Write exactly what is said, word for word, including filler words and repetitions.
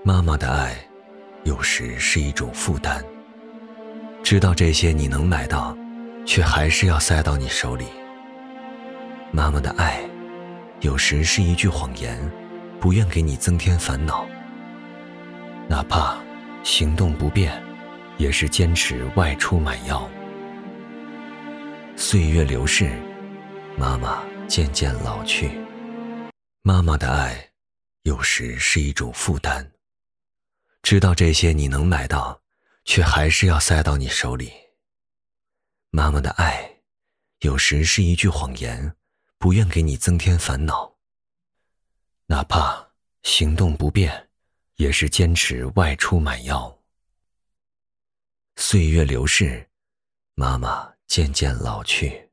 妈妈的爱有时是一种负担，知道这些你能买到，却还是要塞到你手里。妈妈的爱有时是一句谎言，不愿给你增添烦恼，哪怕行动不便，也是坚持外出买药。岁月流逝，妈妈渐渐老去，妈妈的爱有时是一种负担，知道这些你能买到，却还是要塞到你手里。妈妈的爱有时是一句谎言，不愿给你增添烦恼，哪怕行动不便，也是坚持外出买药。岁月流逝，妈妈渐渐老去。